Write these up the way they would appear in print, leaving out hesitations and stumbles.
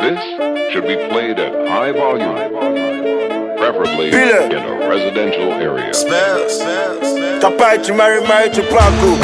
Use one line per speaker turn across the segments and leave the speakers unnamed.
This should be played at high volume, preferably in a residential area.
Capaz de marry to Paco.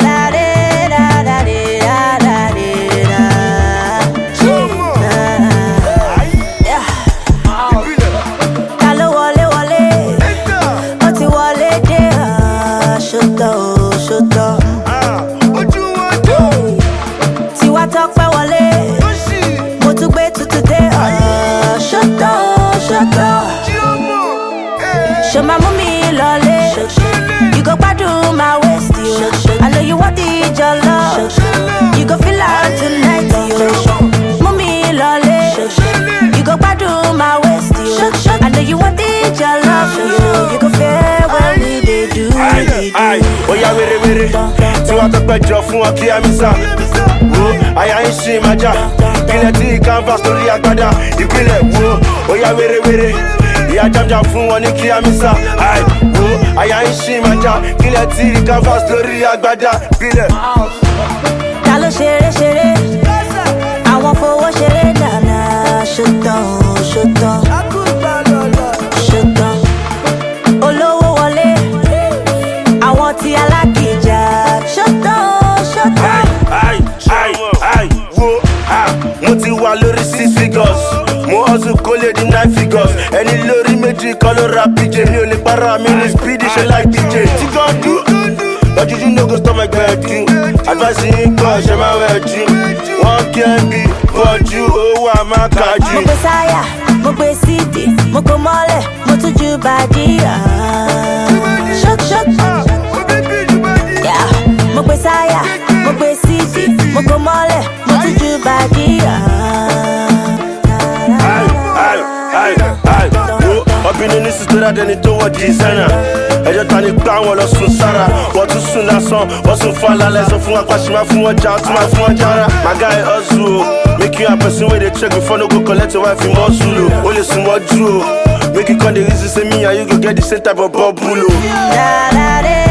Show my mommy lolly. You go back to my waist, yo. I know you want it, your love. You go feel out tonight, yo. Mommy lolly. You go back to my waist, yo. I know you want it, your love, yo. You go feel when we they do.
Oh yeah, were. So I talk about your phone, okay, I'm I ain't see my job. Kill it, canvas, story, agbada. You kill it, whoa. Oh yeah, were. Yeah, jam fun won ni ki amisa. Ai, wo, aya isi maja. Kile ti canvas lórí agbada. Bile.
Ta ló ṣeré. Àwọn fowó ṣeré dana. Ṣòtàn. Olówó wọlé. Àwọn tí alákìjà. Ṣòtàn.
Ai, wo, mo ti wà lórí 6 figures. Mo hustle kole di 9 figures. Any lórí méjì kan ló ra PJ. Mi ò lè para mi ní speedy ṣe like DJ. Tí kan dú, but you no go stop my gbẹ̀dú. Advice yín gbọ́ ṣe máa wẹ̀ jú. Wọ́n kí ẹ bí bọ́jú owó àmà kájú.
Mo gbé sáyà, mo gbé sídì, mo kò mọ́lẹ̀, mo tún ju bàdí. Ṣọ́k. Mo gbé sáyà, mo gbé sídì, mo kò mọ́lẹ̀, mo tún ju bàdí.
Obìnrin ní sísúra dẹni tó wọ designer. Ẹjọ́ ta ni gbá wọn lọ sùn sára. Wọ́n tún sùn lásán, wọ́n sùn fún alálẹ̀. Sọ fún apá ṣe máa fún wọn jà, tún máa fún wọn jára. My guy hustle o, make you a person wey dey check before no go collect your wife in muscle o. O lè sùn mọ́jú o, make you come dey reason say me and you go get the same type of bubble o.